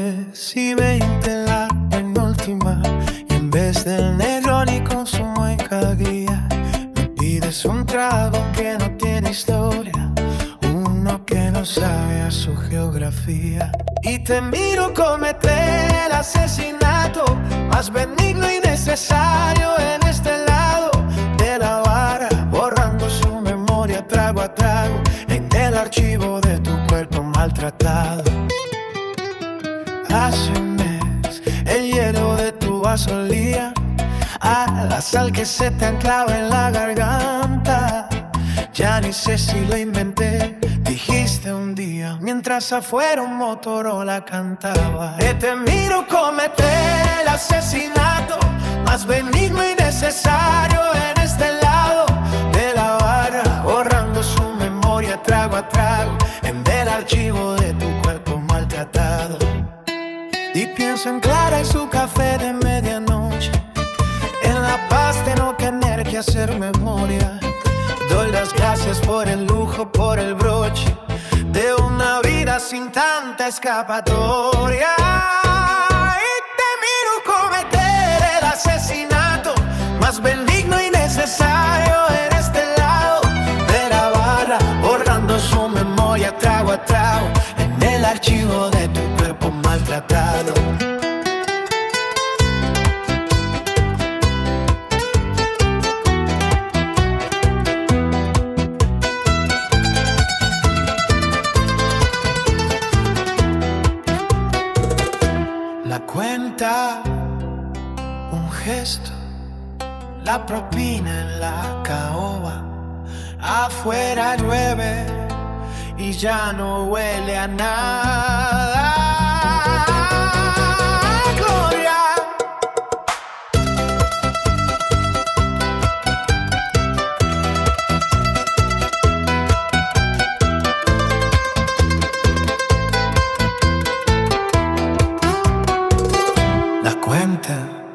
10 y 20 la penúltima, y en vez del Negroni consumo en cada guía. Me pides un trago que no tiene historia, uno que no sabe a su geografía. Y te miro cometer el asesinato más benigno y necesario en este lado de la vara, borrando su memoria trago a trago en el archivo de tu cuerpo maltratado. Hace un mes el hielo de tu vaso olía a la sal que se te anclaba en la garganta. Ya ni sé si lo inventé, dijiste un día mientras afuera un Motorola cantaba. Te miro cometer el asesinato más benigno y necesario en este lado de la vara, borrando su memoria trago a trago en el archivo de tu cuerpo maltratado. Y pienso en Clara y su café de medianoche, en la paz de no tener que hacer memoria. Doy las gracias por el lujo, por el broche de una vida sin tanta escapatoria. Y te miro cometer el asesinato más benigno y necesario en este lado de la barra, borrando su memoria trago a trago en el archivo de tu cuerpo maltratado. La cuenta, un gesto, la propina en la caoba. Afuera llueve y ya no huele a nada. Gloria. La cuenta,